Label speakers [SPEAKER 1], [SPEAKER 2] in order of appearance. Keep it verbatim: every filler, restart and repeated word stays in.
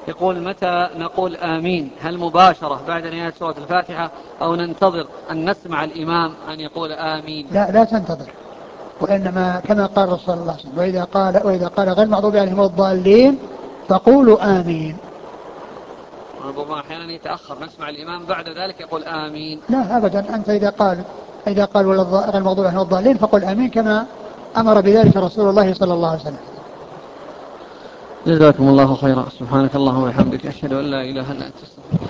[SPEAKER 1] يقول متى نقول آمين؟ هل مباشرة بعد نهاية سورة الفاتحة أو ننتظر أن نسمع الإمام أن يقول آمين؟
[SPEAKER 2] لا لا تنتظر، وإنما كما قال الرسول صلى الله عليه وسلم وإذا قال, وإذا قال غير المغضوب عليهم الضالين فقولوا آمين.
[SPEAKER 1] ربما أحيانا يتأخر نسمع الإمام بعد ذلك يقول آمين.
[SPEAKER 2] لا أبدا، أنت إذا قال إذا قال غير المغضوب عليهم الضالين فقل آمين كما أمر بذلك رسول الله صلى الله عليه وسلم.
[SPEAKER 1] جزاكم الله خيرا. سبحانك اللهم وبحمدك أشهد أن لا إله إلا أنت.